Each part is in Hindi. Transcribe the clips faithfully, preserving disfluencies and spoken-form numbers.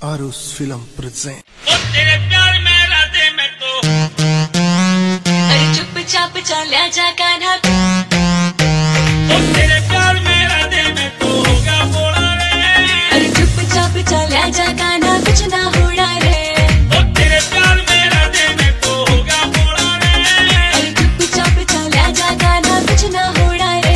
आरुस फिल्म प्रेजेंट। ओ तेरे प्यार में राधे में तो अरे चुपचाप चला जा कान्हा। ओ तेरे प्यार में राधे में तो होगा बोला रे। अरे चुपचाप चला जा कान्हा, कुछ ना होना रे। ओ तेरे प्यार में राधे में तो होगा बोला रे। अरे चुपचाप चला जा कान्हा, कुछ ना होना रे।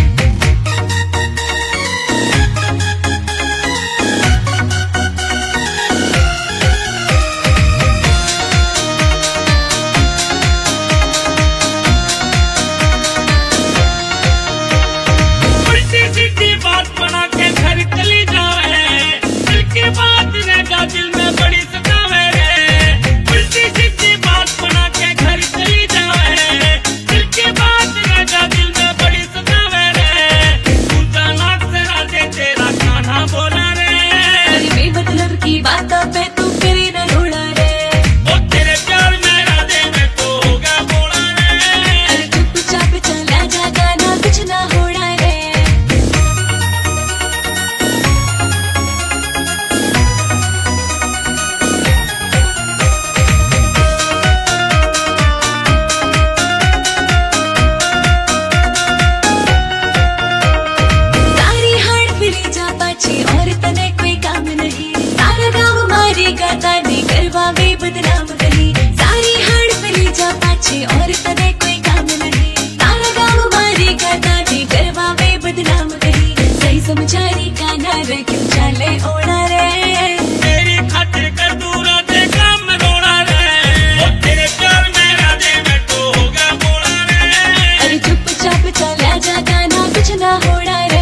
उल्टी सीधी बात बना के घर चली जावे, दिल की बात रहेगा दिल में बड़ी सतावे रे। उल्टी सीधी बात बना के घर चली जावे, दिल की बात रहेगा दिल में बड़ी सतावे रे। ऊंचा नाक से राधे तेरा कान्हा बोला रे। अरे बेमतलब की बातों पे तू फिर न रोना रे। ओ तेरे प्यार में राधे में तो होगा बोला रे। अरे चुपचाप चला जा कान्हा, कुछ ना होना रे। सारी हाड़ फिरी जा पाछी और तने कोई काम नहीं। सारा गाँव मारेगा ताने करवा वे बदनाम कहीं। सारी हाड़ फिरी जा पाछी और तने कोई काम नहीं। सारा गाँव मारेगा ताने करवा वे बदनाम कहीं। सही समझारी कान्हा रे, क्यों चाले ओढ़ा रे। तेरी खातिर कर दूर राधे का मैं रोना रे। ओ तेरे प्यार में राधे में तो होगा बोला रे। अरे चुपचाप चला जा कान्हा, कुछ ना होना रे।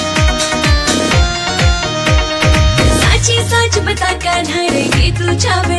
साची सच बता कान्हा रे, कि तू चावे